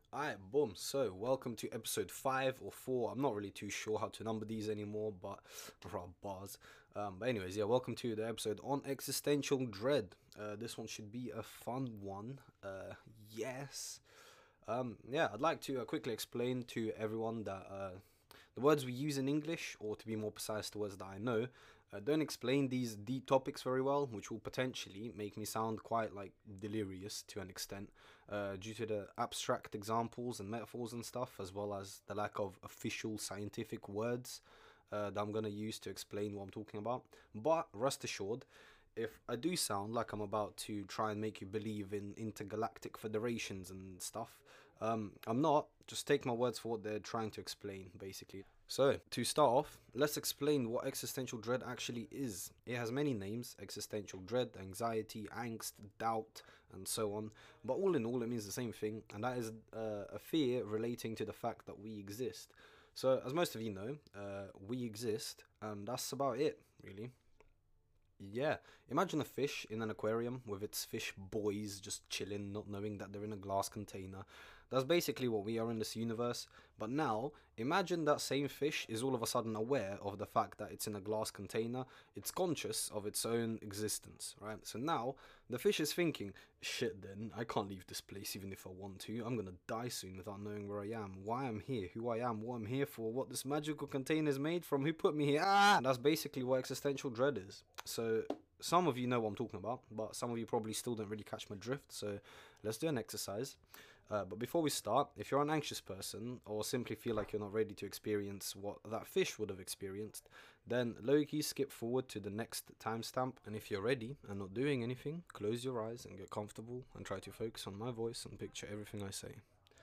Alright, boom. So, welcome to episode 5 or 4. I'm not really too sure how to number these anymore, but bars. But anyways, yeah, welcome to the episode on existential dread. This one should be a fun one. Yes. Yeah, I'd like to quickly explain to everyone that the words we use in English, or to be more precise, the words that I know, don't explain these deep topics very well, which will potentially make me sound quite like delirious to an extent, due to the abstract examples and metaphors and stuff, as well as the lack of official scientific words that I'm gonna use to explain what I'm talking about. But rest assured, if I do sound like I'm about to try and make you believe in intergalactic federations and stuff, I'm not. Just take my words for what they're trying to explain, basically. So, to start off, let's explain what existential dread actually is. It has many names: existential dread, anxiety, angst, doubt, and so on. But all in all, it means the same thing, and that is a fear relating to the fact that we exist. So, as most of you know, we exist, and that's about it, really. Yeah, imagine a fish in an aquarium with its fish boys just chilling, not knowing that they're in a glass container. That's basically what we are in this universe. But now, imagine that same fish is all of a sudden aware of the fact that it's in a glass container. It's conscious of its own existence, right? So now, the fish is thinking, shit then, I can't leave this place even if I want to. I'm gonna die soon without knowing where I am, why I'm here, who I am, what I'm here for, what this magical container is made from, who put me here. And that's basically what existential dread is. So some of you know what I'm talking about, but some of you probably still don't really catch my drift. So let's do an exercise. But before we start, if you're an anxious person or simply feel like you're not ready to experience what that fish would have experienced, then low-key skip forward to the next timestamp. And if you're ready and not doing anything, close your eyes and get comfortable and try to focus on my voice and picture everything I say.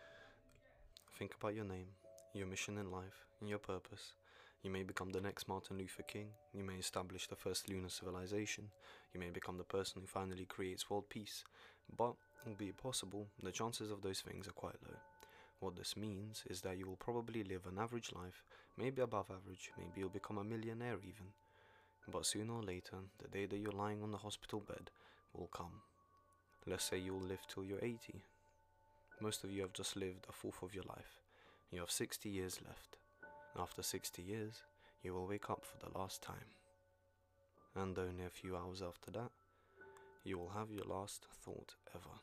Think about your name, your mission in life, and your purpose. You may become the next Martin Luther King. You may establish the first lunar civilization. You may become the person who finally creates world peace. But, albeit possible, the chances of those things are quite low. What this means is that you will probably live an average life, maybe above average, maybe you'll become a millionaire even. But sooner or later, the day that you're lying on the hospital bed will come. Let's say you'll live till you're 80. Most of you have just lived a fourth of your life. You have 60 years left. After 60 years, you will wake up for the last time. And only a few hours after that, you will have your last thought ever.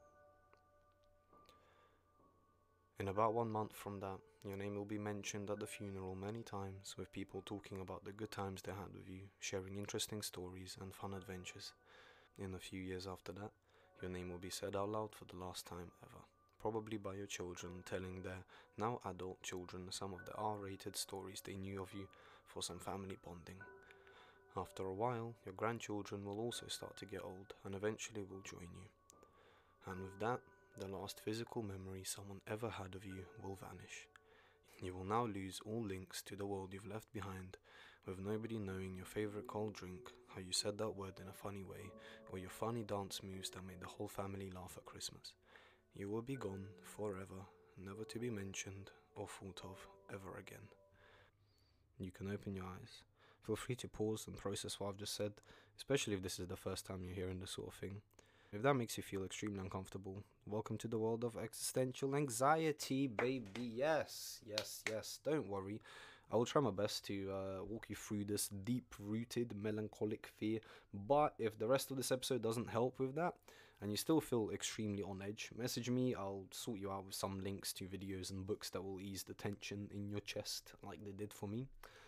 In about 1 month from that, your name will be mentioned at the funeral many times, with people talking about the good times they had with you, sharing interesting stories and fun adventures. In a few years after that, your name will be said out loud for the last time ever, probably by your children telling their now adult children some of the R-rated stories they knew of you for some family bonding. After a while, your grandchildren will also start to get old and eventually will join you. And with that, the last physical memory someone ever had of you will vanish. You will now lose all links to the world you've left behind, with nobody knowing your favorite cold drink, how you said that word in a funny way, or your funny dance moves that made the whole family laugh at Christmas. You will be gone forever, never to be mentioned or thought of ever again. You can open your eyes. Feel free to pause and process what I've just said, especially if this is the first time you're hearing this sort of thing. If that makes you feel extremely uncomfortable, welcome to the world of existential anxiety, baby. Yes, yes, yes. Don't worry. I will try my best to walk you through this deep-rooted melancholic fear. But if the rest of this episode doesn't help with that, and you still feel extremely on edge, message me. I'll sort you out with some links to videos and books that will ease the tension in your chest, like they did for me.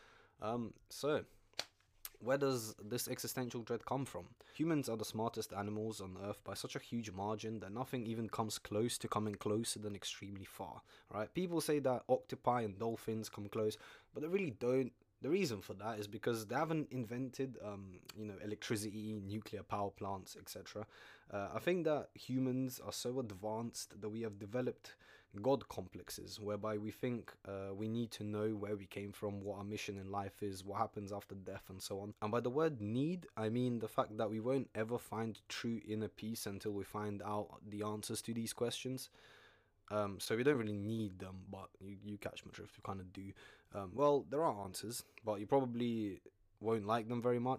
So, where does this existential dread come from? Humans are the smartest animals on Earth by such a huge margin that nothing even comes close to coming closer than extremely far, right? People say that octopi and dolphins come close, but they really don't. The reason for that is because they haven't invented, electricity, nuclear power plants, etc. I think that humans are so advanced that we have developed God complexes, whereby we think we need to know where we came from, what our mission in life is, what happens after death, and so on. And by the word need, I mean the fact that we won't ever find true inner peace until we find out the answers to these questions. So we don't really need them, but you catch my drift, we kind of do. Well, there are answers, but you probably won't like them very much.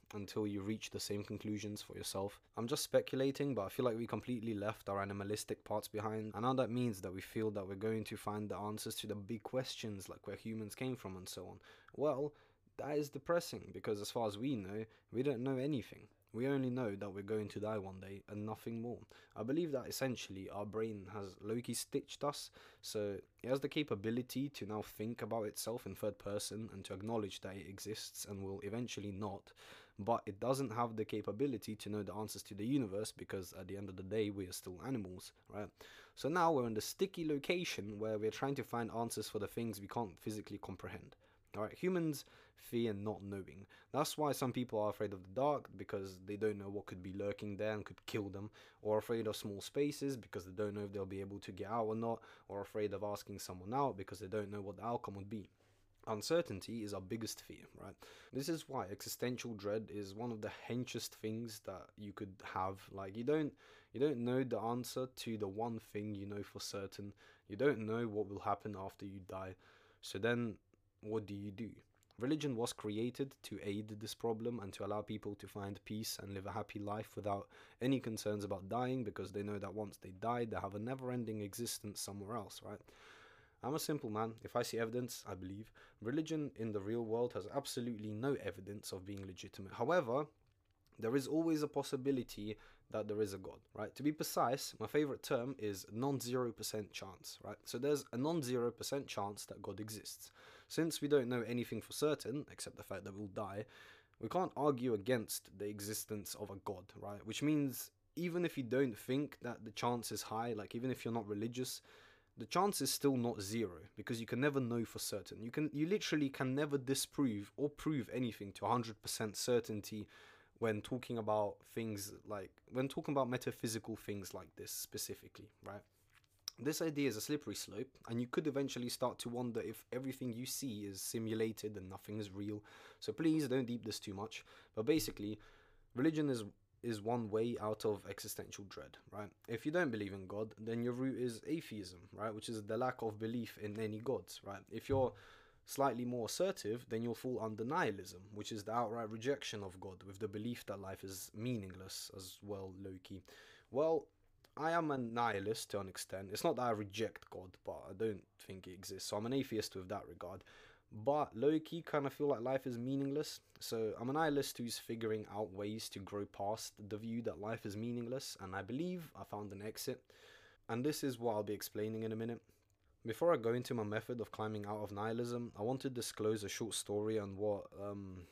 until you reach the same conclusions for yourself. I'm just speculating, but I feel like we completely left our animalistic parts behind, and now that means that we feel that we're going to find the answers to the big questions, like where humans came from and so on. Well, that is depressing, because as far as we know, we don't know anything. We only know that we're going to die one day and nothing more. I believe that essentially our brain has low-key stitched us, so it has the capability to now think about itself in third person and to acknowledge that it exists and will eventually not, but it doesn't have the capability to know the answers to the universe, because at the end of the day we are still animals, right? So now we're in the sticky location where we're trying to find answers for the things we can't physically comprehend. Alright, humans fear not knowing. That's why some people are afraid of the dark, because they don't know what could be lurking there and could kill them, or afraid of small spaces because they don't know if they'll be able to get out or not, or afraid of asking someone out because they don't know what the outcome would be. Uncertainty is our biggest fear, right? This is why existential dread is one of the henchest things that you could have. Like, you don't know the answer to the one thing you know for certain. You don't know what will happen after you die. So then what do you do? Religion was created to aid this problem and to allow people to find peace and live a happy life without any concerns about dying, because they know that once they die, they have a never-ending existence somewhere else, right? I'm a simple man. If I see evidence, I believe. Religion in the real world has absolutely no evidence of being legitimate. However, there is always a possibility that there is a God, right? To be precise, my favorite term is non-0% chance, right? So there's a non-0% chance that God exists. Since we don't know anything for certain, except the fact that we'll die, we can't argue against the existence of a God, right? Which means even if you don't think that the chance is high, like even if you're not religious, the chance is still not zero, because you can never know for certain. You literally can never disprove or prove anything to 100% certainty when talking about things like, when talking about metaphysical things like this specifically, right? This idea is a slippery slope, and you could eventually start to wonder if everything you see is simulated and nothing is real. So please don't deep this too much. But basically, religion is one way out of existential dread, right? If you don't believe in God, then your route is atheism, right? Which is the lack of belief in any gods, right? If you're slightly more assertive, then you'll fall under nihilism, which is the outright rejection of God, with the belief that life is meaningless as well, low-key. Well, I am a nihilist to an extent. It's not that I reject God, but I don't think it exists. So I'm an atheist with that regard. But low-key kind of feel like life is meaningless. So I'm a nihilist who's figuring out ways to grow past the view that life is meaningless. And I believe I found an exit. And this is what I'll be explaining in a minute. Before I go into my method of climbing out of nihilism, I want to disclose a short story on what I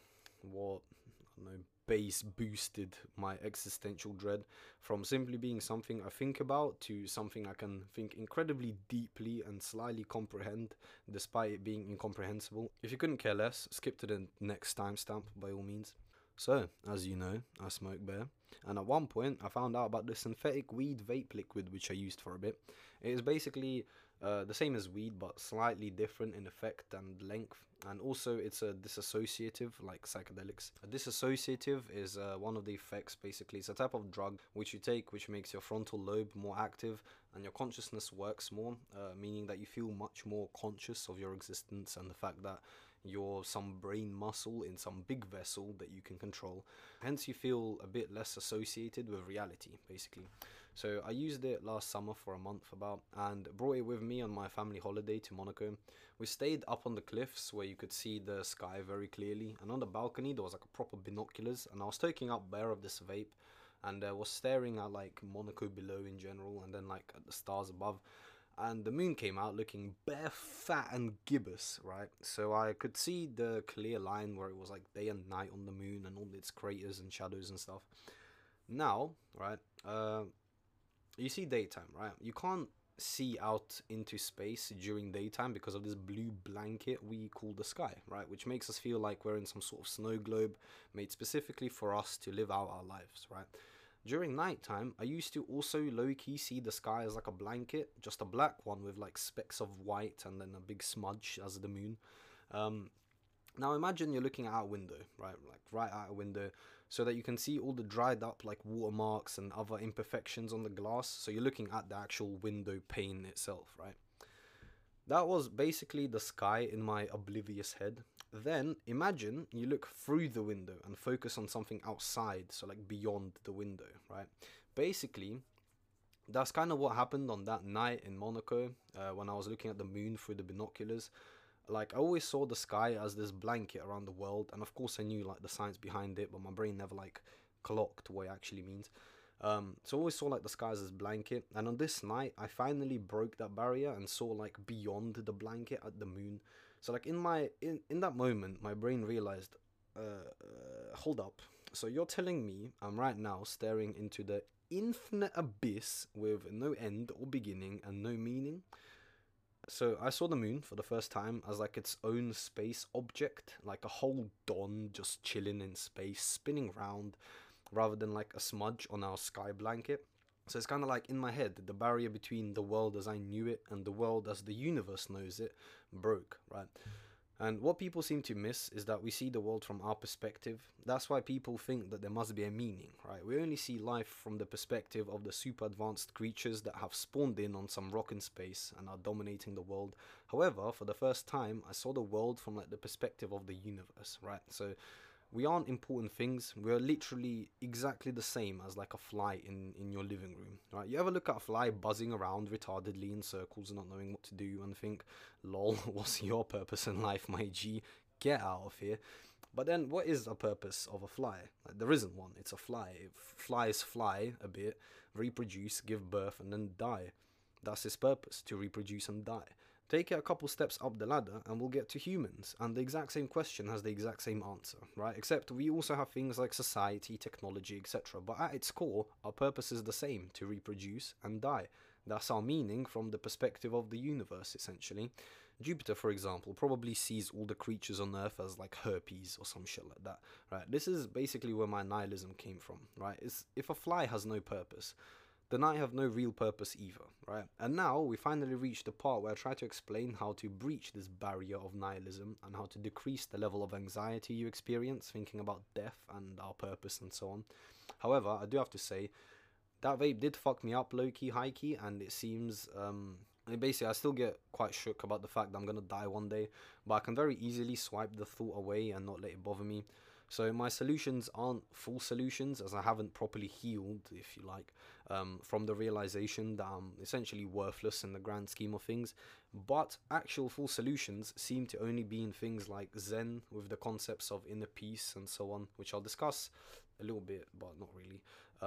don't know, base boosted my existential dread from simply being something I think about to something I can think incredibly deeply and slyly comprehend, despite it being incomprehensible. If you couldn't care less, skip to the next timestamp by all means. So, as you know, I smoke bear, and at one point I found out about the synthetic weed vape liquid which I used for a bit. It is basically the same as weed, but slightly different in effect and length, and also it's a dissociative, like psychedelics. A dissociative is one of the effects. Basically, it's a type of drug which you take which makes your frontal lobe more active and your consciousness works more, meaning that you feel much more conscious of your existence and the fact that you're some brain muscle in some big vessel that you can control. Hence you feel a bit less associated with reality, basically. So I used it last summer for a month about, and brought it with me on my family holiday to Monaco. We stayed up on the cliffs where you could see the sky very clearly, and on the balcony there was like a proper binoculars, and I was taking up bare of this vape and was staring at like Monaco below in general, and then like at the stars above. And the moon came out looking bare fat and gibbous, right? So I could see the clear line where it was like day and night on the moon and all its craters and shadows and stuff. Now, right, you see daytime, right? You can't see out into space during daytime because of this blue blanket we call the sky, right? Which makes us feel like we're in some sort of snow globe made specifically for us to live out our lives, right? During nighttime, I used to also low-key see the sky as like a blanket, just a black one with like specks of white and then a big smudge as the moon. Now imagine you're looking out a window, right? Like right out a window, so that you can see all the dried up like watermarks and other imperfections on the glass. So you're looking at the actual window pane itself, right? That was basically the sky in my oblivious head. Then imagine you look through the window and focus on something outside, so like beyond the window, right? Basically, that's kind of what happened on that night in Monaco when I was looking at the moon through the binoculars. Like, I always saw the sky as this blanket around the world, and of course I knew like the science behind it, but my brain never like clocked what it actually means. So I always saw like the sky as this blanket, and on this night I finally broke that barrier and saw like beyond the blanket at the moon. So like in that moment, my brain realized, hold up. So you're telling me I'm right now staring into the infinite abyss with no end or beginning and no meaning? So I saw the moon for the first time as like its own space object, like a whole dawn just chilling in space, spinning round, rather than like a smudge on our sky blanket. So it's kind of like in my head, the barrier between the world as I knew it and the world as the universe knows it broke, right? And what people seem to miss is that we see the world from our perspective. That's why people think that there must be a meaning, right? We only see life from the perspective of the super advanced creatures that have spawned in on some rock in space and are dominating the world. However, for the first time, I saw the world from like the perspective of the universe, right? So we aren't important things. We're literally exactly the same as like a fly in your living room, right? You ever look at a fly buzzing around retardedly in circles, not knowing what to do, and think, lol, what's your purpose in life, my G? Get out of here. But then, what is the purpose of a fly? Like, there isn't one. It's a fly. Flies fly a bit, reproduce, give birth, and then die. That's its purpose, to reproduce and die. Take it a couple steps up the ladder and we'll get to humans, and the exact same question has the exact same answer, right? Except we also have things like society, technology, etc. But at its core, our purpose is the same, to reproduce and die. That's our meaning from the perspective of the universe, essentially. Jupiter, for example, probably sees all the creatures on Earth as like herpes or some shit like that, right? This is basically where my nihilism came from, right? If a fly has no purpose, then I have no real purpose either, right? And now we finally reached the part where I try to explain how to breach this barrier of nihilism and how to decrease the level of anxiety you experience thinking about death and our purpose and so on. However, I do have to say, that vape did fuck me up low-key, high-key, and it seems, basically I still get quite shook about the fact that I'm gonna die one day, but I can very easily swipe the thought away and not let it bother me. So my solutions aren't full solutions, as I haven't properly healed, if you like, from the realization that I'm essentially worthless in the grand scheme of things. But actual full solutions seem to only be in things like Zen, with the concepts of inner peace and so on, which I'll discuss a little bit, but not really.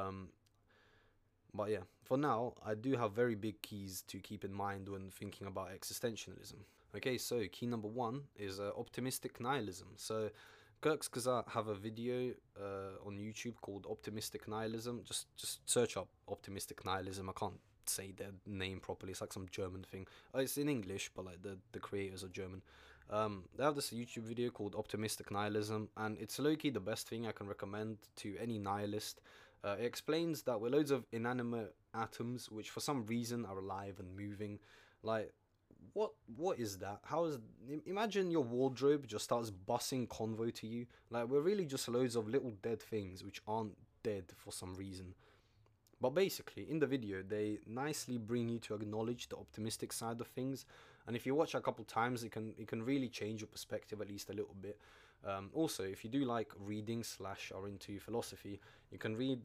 But yeah, for now, I do have very big keys to keep in mind when thinking about existentialism. Okay, so key number one is optimistic nihilism. So Kirkskazat have a video on YouTube called Optimistic Nihilism. Just search up Optimistic Nihilism. I can't say their name properly. It's like some German thing. It's in English, but like the creators are German. They have this YouTube video called Optimistic Nihilism, and it's low-key the best thing I can recommend to any nihilist. It explains that we're loads of inanimate atoms which for some reason are alive and moving. Like, what is that? How is, imagine your wardrobe just starts bussing convo to you. Like, we're really just loads of little dead things which aren't dead for some reason. But basically, in the video, they nicely bring you to acknowledge the optimistic side of things, and if you watch a couple times, it can really change your perspective at least a little bit. Also, if you do like reading slash are into philosophy, you can read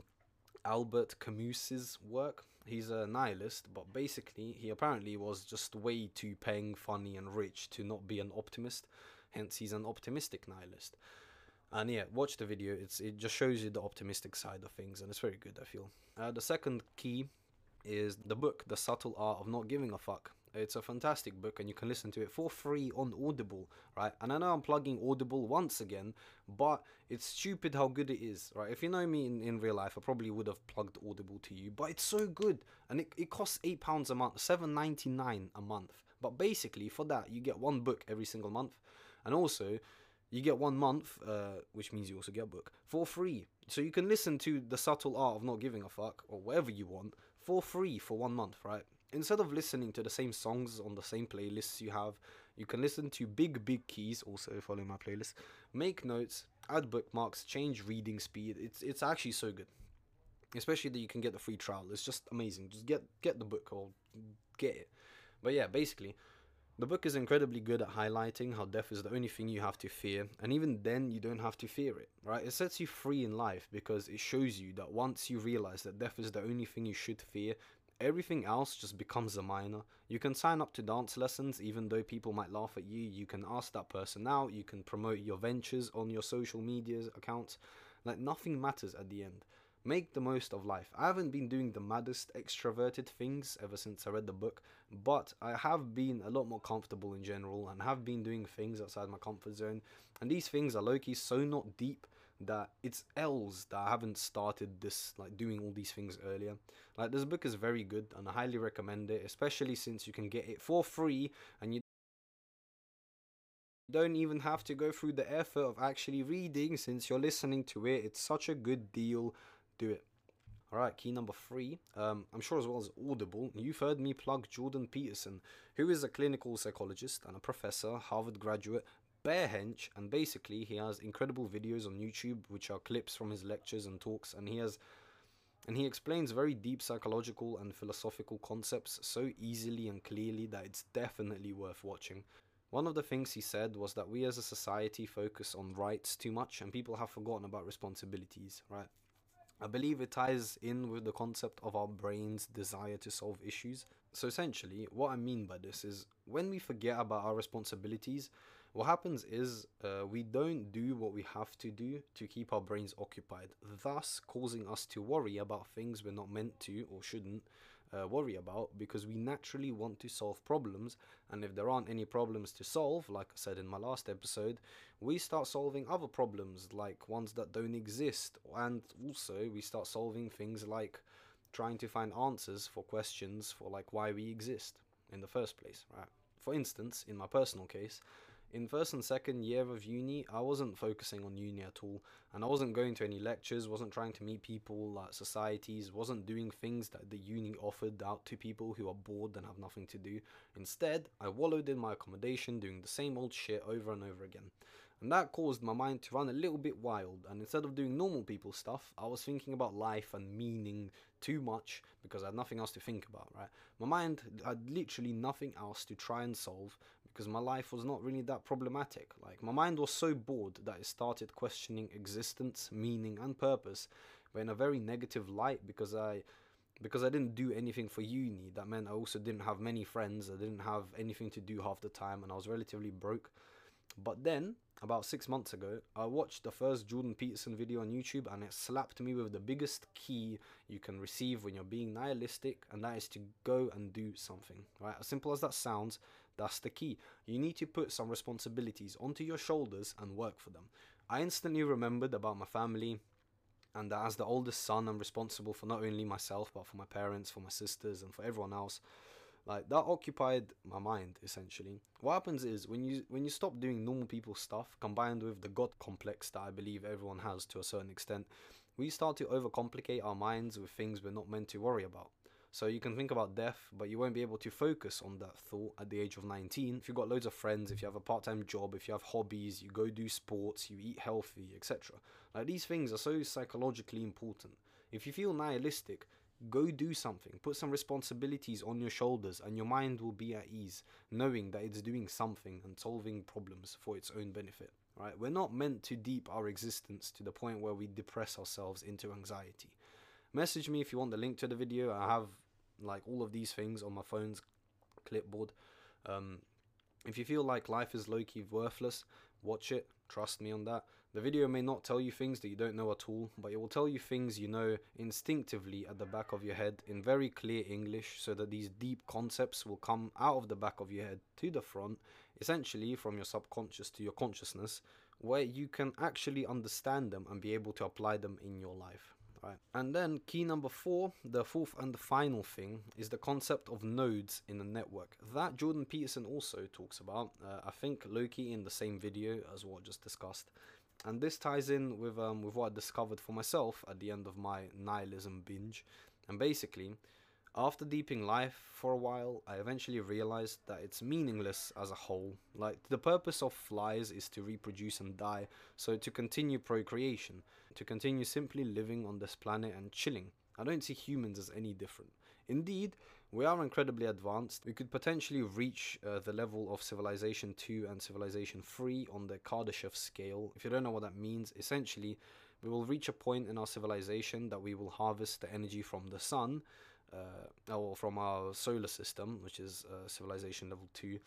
Albert Camus's work. He's a nihilist, but basically he apparently was just way too paying, funny, and rich to not be an optimist. Hence, he's an optimistic nihilist. And yeah, watch the video. It just shows you the optimistic side of things, and it's very good, I feel. The second key is the book, The Subtle Art of Not Giving a Fuck. It's a fantastic book, and you can listen to it for free on Audible, right? And I know I'm plugging Audible once again, but it's stupid how good it is, right? If you know me in real life, I probably would have plugged Audible to you, but it's so good, and it costs £8 a month, £7.99 a month. But basically, for that, you get one book every single month, and also you get 1 month, which means you also get a book, for free. So you can listen to The Subtle Art of Not Giving a Fuck, or whatever you want, for free for 1 month, right? Instead of listening to the same songs on the same playlists you have, you can listen to big keys, also follow my playlist, make notes, add bookmarks, change reading speed. It's actually so good. Especially that you can get the free trial. It's just amazing. Just get the book or get it. But yeah, basically, The book is incredibly good at highlighting how death is the only thing you have to fear, and even then you don't have to fear it, right? It sets you free in life because it shows you that once you realize that death is the only thing you should fear, everything else just becomes a minor. You can sign up to dance lessons even though people might laugh at you. You can ask that person out, you can promote your ventures on your social media accounts. Like, nothing matters at the end. Make the most of life. I haven't been doing the maddest extroverted things ever since I read the book, but I have been a lot more comfortable in general and have been doing things outside my comfort zone. And these things are low-key so not deep that it's else that I haven't started this, like, doing all these things earlier. Like, this book is very good and I highly recommend it, especially since you can get it for free and you don't even have to go through the effort of actually reading. Since you're listening to it, it's such a good deal. Do it. Alright, key number 3. I'm sure as well as Audible, you've heard me plug Jordan Peterson, who is a clinical psychologist and a professor, Harvard graduate, bare hench, and basically he has incredible videos on YouTube which are clips from his lectures and talks, and he explains very deep psychological and philosophical concepts so easily and clearly that it's definitely worth watching. One of the things he said was that we as a society focus on rights too much and people have forgotten about responsibilities, right? I believe it ties in with the concept of our brain's desire to solve issues. So essentially, what I mean by this is when we forget about our responsibilities, what happens is we don't do what we have to do to keep our brains occupied, thus causing us to worry about things we're not meant to or shouldn't worry about because we naturally want to solve problems. And if there aren't any problems to solve, like I said in my last episode, we start solving other problems like ones that don't exist. And also we start solving things like trying to find answers for questions for like why we exist in the first place, right? For instance, in my personal case, in first and second year of uni, I wasn't focusing on uni at all, and I wasn't going to any lectures, wasn't trying to meet people at societies, wasn't doing things that the uni offered out to people who are bored and have nothing to do. Instead, I wallowed in my accommodation doing the same old shit over and over again. And that caused my mind to run a little bit wild, and instead of doing normal people stuff, I was thinking about life and meaning too much because I had nothing else to think about, right? My mind had literally nothing else to try and solve because my life was not really that problematic. Like, my mind was so bored that it started questioning existence, meaning, and purpose, but in a very negative light because I didn't do anything for uni. That meant I also didn't have many friends, I didn't have anything to do half the time, and I was relatively broke. But then, about 6 months ago, I watched the first Jordan Peterson video on YouTube and it slapped me with the biggest key you can receive when you're being nihilistic, and that is to go and do something, right? As simple as that sounds, that's the key. You need to put some responsibilities onto your shoulders and work for them. I instantly remembered about my family, and that as the oldest son, I'm responsible for not only myself, but for my parents, for my sisters, and for everyone else. Like, that occupied my mind essentially. What happens is when you stop doing normal people stuff, combined with the god complex that I believe everyone has to a certain extent, we start to overcomplicate our minds with things we're not meant to worry about. So you can think about death, but you won't be able to focus on that thought at the age of 19. If you've got loads of friends, if you have a part-time job, if you have hobbies, you go do sports, you eat healthy, etc. Like, these things are so psychologically important. If you feel nihilistic, go do something, put some responsibilities on your shoulders, and your mind will be at ease, knowing that it's doing something and solving problems for its own benefit. Right? We're not meant to deep our existence to the point where we depress ourselves into anxiety. Message me if you want the link to the video. I have like all of these things on my phone's clipboard. If you feel like life is low-key worthless, watch it. Trust me on that. The video may not tell you things that you don't know at all, but it will tell you things you know instinctively at the back of your head in very clear English, so that these deep concepts will come out of the back of your head to the front, essentially from your subconscious to your consciousness, where you can actually understand them and be able to apply them in your life. Right. And then key number 4, the fourth and the final thing, is the concept of nodes in a network. That Jordan Peterson also talks about, I think low-key in the same video as what I just discussed. And this ties in with what I discovered for myself at the end of my nihilism binge. And basically, after deeping life for a while, I eventually realized that it's meaningless as a whole. Like, the purpose of flies is to reproduce and die, so to continue procreation, to continue simply living on this planet and chilling. I don't see humans as any different. Indeed, we are incredibly advanced. We could potentially reach the level of Civilization 2 and Civilization 3 on the Kardashev scale. If you don't know what that means, essentially, we will reach a point in our civilization that we will harvest the energy from the sun, or from our solar system, which is Civilization level 2,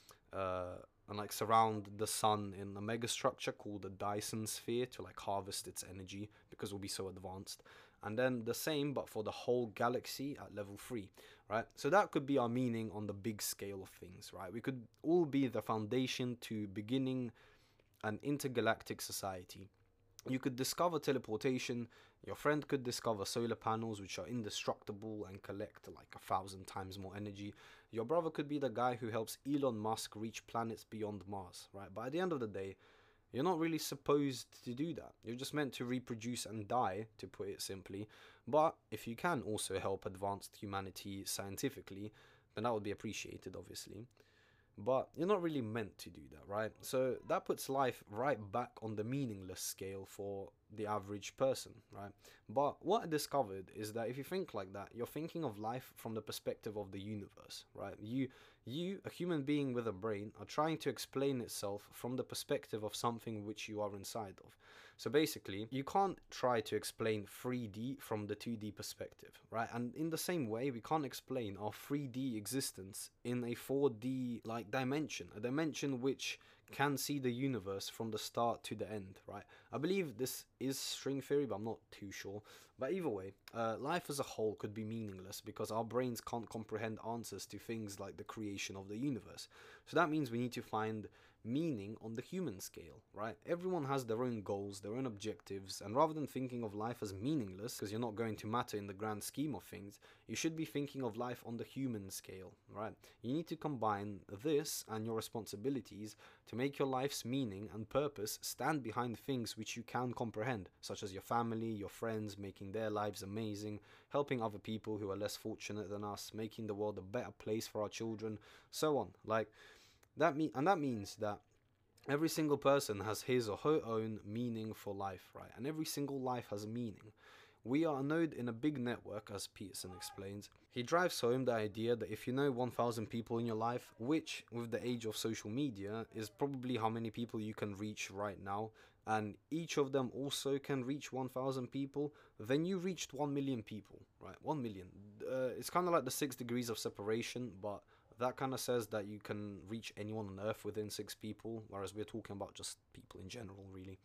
and like surround the sun in a megastructure called the Dyson sphere to like harvest its energy because we'll be so advanced. And then the same but for the whole galaxy at level 3, right? So that could be our meaning on the big scale of things, right? We could all be the foundation to beginning an intergalactic society. You could discover teleportation, your friend could discover solar panels which are indestructible and collect like 1,000 times more energy. Your brother could be the guy who helps Elon Musk reach planets beyond Mars, right? But at the end of the day, you're not really supposed to do that. You're just meant to reproduce and die, to put it simply. But if you can also help advanced humanity scientifically, then that would be appreciated, obviously. But you're not really meant to do that, right? So that puts life right back on the meaningless scale for the average person, right? But what I discovered is that if you think like that, you're thinking of life from the perspective of the universe, right? You, a human being with a brain, are trying to explain itself from the perspective of something which you are inside of. So basically, you can't try to explain 3D from the 2D perspective, right? And in the same way, we can't explain our 3D existence in a 4D like dimension, a dimension which can see the universe from the start to the end, right? I believe this is string theory, but I'm not too sure. But either way, life as a whole could be meaningless because our brains can't comprehend answers to things like the creation of the universe. So that means we need to find meaning on the human scale, right? Everyone has their own goals, their own objectives, and rather than thinking of life as meaningless because you're not going to matter in the grand scheme of things, you should be thinking of life on the human scale, right? You need to combine this and your responsibilities to make your life's meaning and purpose stand behind things which you can comprehend, such as your family, your friends, making their lives amazing, helping other people who are less fortunate than us, making the world a better place for our children, so on. Like that means that every single person has his or her own meaning for life, right? And every single life has a meaning. We are a node in a big network, as Peterson explains. He drives home the idea that if you know 1,000 people in your life, which with the age of social media is probably how many people you can reach right now, and each of them also can reach 1,000 people, then you reached 1 million people, right? 1 million. It's kind of like the 6 degrees of separation, but that kind of says that you can reach anyone on Earth within 6 people, whereas we're talking about just people in general, really.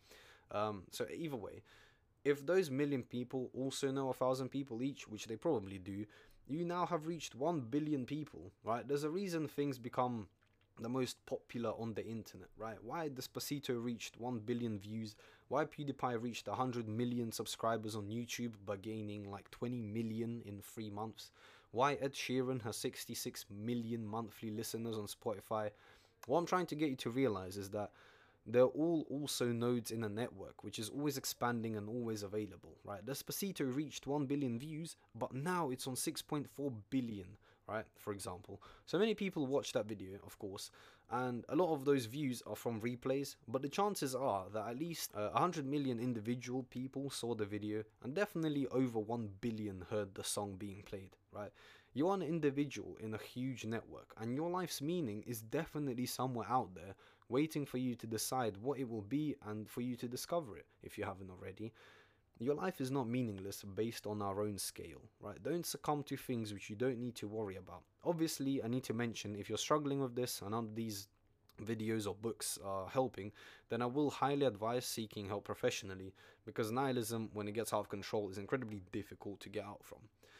So either way, if those million people also know 1,000 people each, which they probably do, you now have reached 1 billion people, right? There's a reason things become the most popular on the internet, right? Why Despacito reached 1 billion views, why PewDiePie reached 100 million subscribers on YouTube by gaining like 20 million in 3 months, why Ed Sheeran has 66 million monthly listeners on Spotify. What I'm trying to get you to realize is that they're all also nodes in a network, which is always expanding and always available, right? Despacito reached 1 billion views, but now it's on 6.4 billion, right? For example. So many people watch that video, of course, and a lot of those views are from replays, but the chances are that at least 100 million individual people saw the video, and definitely over 1 billion heard the song being played, right? You are an individual in a huge network, and your life's meaning is definitely somewhere out there waiting for you to decide what it will be and for you to discover it if you haven't already. Your life is not meaningless based on our own scale, right? Don't succumb to things which you don't need to worry about. Obviously, I need to mention if you're struggling with this and none of these videos or books are helping, then I will highly advise seeking help professionally because nihilism, when it gets out of control, is incredibly difficult to get out from.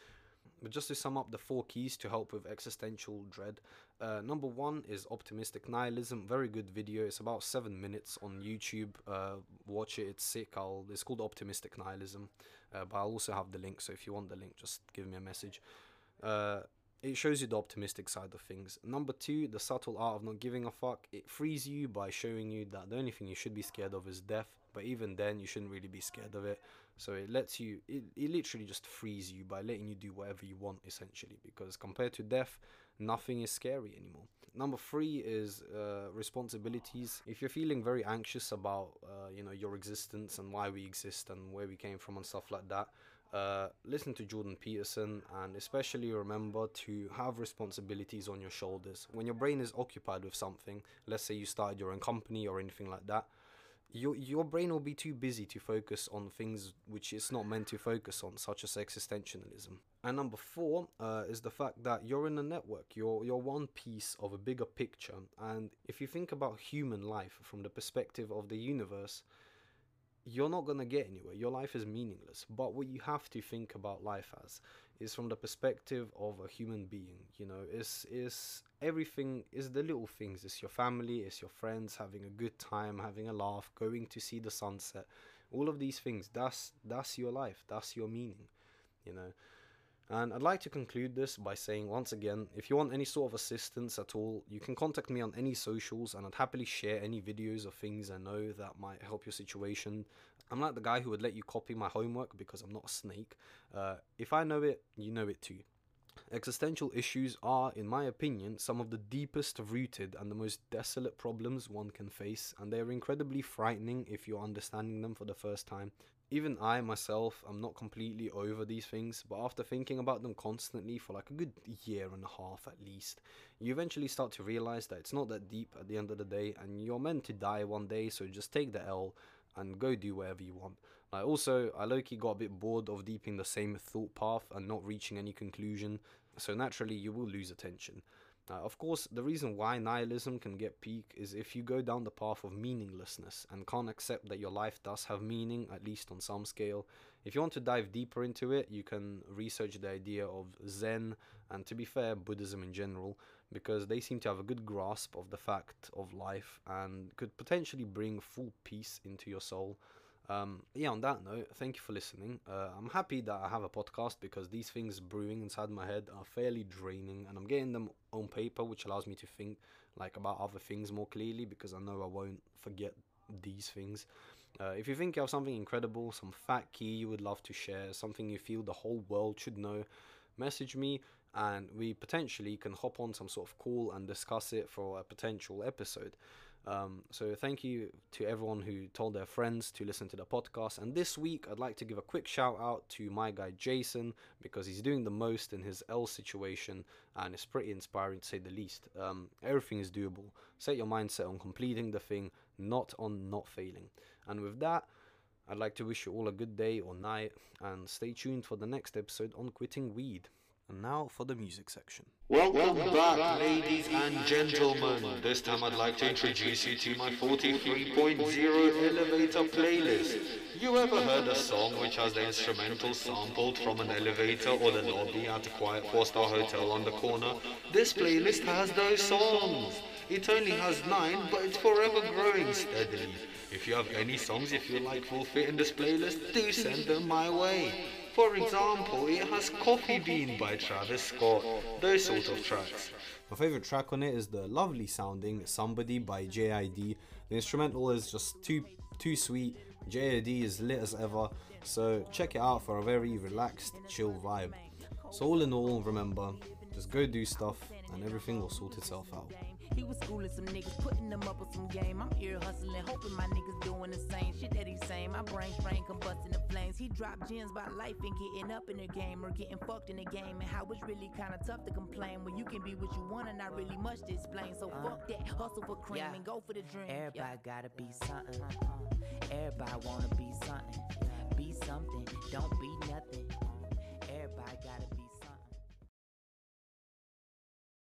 But just to sum up the 4 keys to help with existential dread, number 1 is optimistic nihilism. Very good video. It's about 7 minutes on YouTube. Watch it. It's sick. It's called optimistic nihilism. But I'll also have the link. So if you want the link, just give me a message. It shows you the optimistic side of things. Number 2, the subtle art of not giving a fuck. It frees you by showing you that the only thing you should be scared of is death. But even then, you shouldn't really be scared of it. So it lets you, it literally just frees you by letting you do whatever you want, essentially. Because compared to death, nothing is scary anymore. Number 3 is responsibilities. If you're feeling very anxious about, your existence and why we exist and where we came from and stuff like that, listen to Jordan Peterson, and especially remember to have responsibilities on your shoulders. When your brain is occupied with something, let's say you started your own company or anything like that, your brain will be too busy to focus on things which it's not meant to focus on, such as existentialism. And number four is the fact that you're in a network. You're one piece of a bigger picture. And if you think about human life from the perspective of the universe, you're not going to get anywhere. Your life is meaningless. But what you have to think about life as is from the perspective of a human being. You know, is everything, is the little things. It's your family, it's your friends, having a good time, having a laugh, going to see the sunset. All of these things, that's your life. That's your meaning, you know. And I'd like to conclude this by saying once again, if you want any sort of assistance at all, you can contact me on any socials, and I'd happily share any videos of things I know that might help your situation. I'm like the guy who would let you copy my homework because I'm not a snake. If I know it, you know it too. Existential issues are, in my opinion, some of the deepest rooted and the most desolate problems one can face, and they are incredibly frightening if you're understanding them for the first time. Even I myself am not completely over these things, but after thinking about them constantly for like a good year and a half at least, you eventually start to realize that it's not that deep at the end of the day, and you're meant to die one day, so just take the L and go do whatever you want. I low-key got a bit bored of deeping the same thought path and not reaching any conclusion, so naturally you will lose attention. Of course, the reason why nihilism can get peak is if you go down the path of meaninglessness and can't accept that your life does have meaning, at least on some scale. If you want to dive deeper into it, you can research the idea of Zen, and to be fair, Buddhism in general, because they seem to have a good grasp of the fact of life and could potentially bring full peace into your soul. Yeah, on that note, thank you for listening. I'm happy that I have a podcast because these things brewing inside my head are fairly draining, and I'm getting them on paper, which allows me to think like about other things more clearly, because I know I won't forget these things. If you think you have something incredible, some fat key you would love to share, something you feel the whole world should know, message me, and we potentially can hop on some sort of call and discuss it for a potential episode. So thank you to everyone who told their friends to listen to the podcast. And this week, I'd like to give a quick shout out to my guy Jason, because he's doing the most in his L situation, and it's pretty inspiring to say the least. Everything is doable. Set your mindset on completing the thing, not on not failing. And with that, I'd like to wish you all a good day or night, and stay tuned for the next episode on quitting weed. And now for the music section. Welcome back, ladies and gentlemen. This time I'd like to introduce you to my 43.0 elevator playlist. You ever heard a song which has the instrumental sampled from an elevator or the lobby at a quiet 4-star hotel on the corner? This playlist has those songs. It only has 9, but it's forever growing steadily. If you have any songs you feel like will fit in this playlist, do send them my way. For example, it has Coffee Bean by Travis Scott, those sort of tracks. My favourite track on it is the lovely sounding Somebody by JID. The instrumental is just too sweet. JID is lit as ever, so check it out for a very relaxed, chill vibe. So all in all, remember, just go do stuff and everything will sort itself out. He was schooling some niggas, putting them up with some game. I'm here hustling, hoping my niggas doing the same shit that he's saying. My brain strain combusting the flames. He dropped gems about life and getting up in the game, or getting fucked in the game, and how it's really kind of tough to complain when you can be what you want and not really much to explain. So fuck that, hustle for cream and go for the dream. Everybody gotta be something. Everybody wanna be something. Be something, don't be nothing. Everybody gotta be